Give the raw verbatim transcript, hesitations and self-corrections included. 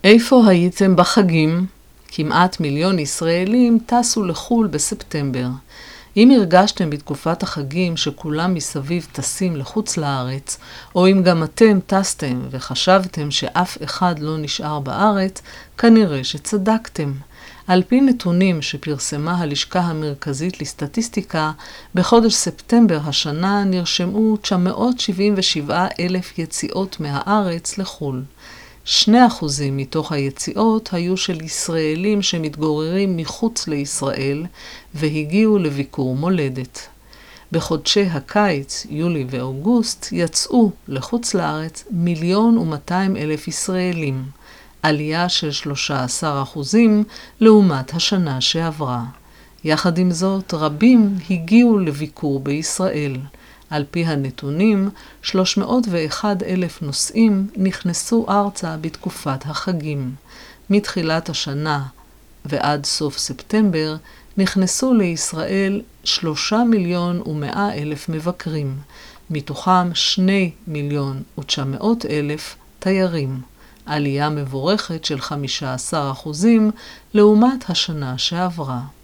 איפה הייתם בחגים? כמעט מיליון ישראלים טסו לחול בספטמבר. אם הרגשתם בתקופת החגים שכולם מסביב טסים לחוץ לארץ, או אם גם אתם טסתם וחשבתם שאף אחד לא נשאר בארץ, כנראה שצדקתם. על פי נתונים שפרסמה הלשכה המרכזית לסטטיסטיקה, בחודש ספטמבר השנה נרשמו תשע מאות שבעים ושבעה אלף יציאות מהארץ לחול. שני אחוזים מתוך היציאות היו של ישראלים שמתגוררים מחוץ לישראל והגיעו לביקור מולדת. בחודשי הקיץ, יולי ואוגוסט, יצאו לחוץ לארץ מיליון ומאתיים אלף ישראלים, עלייה של שלושה עשר אחוזים לעומת השנה שעברה. יחד עם זאת, רבים הגיעו לביקור בישראל. על פי הנתונים, שלוש מאות ואחד אלף נוסעים נכנסו ארצה בתקופת החגים. מתחילת השנה ועד סוף ספטמבר נכנסו לישראל שלושה מיליון ומאה אלף מבקרים, מתוכם שני מיליון ותשע מאות אלף תיירים, עלייה מבורכת של חמישה עשר אחוזים לעומת השנה שעברה.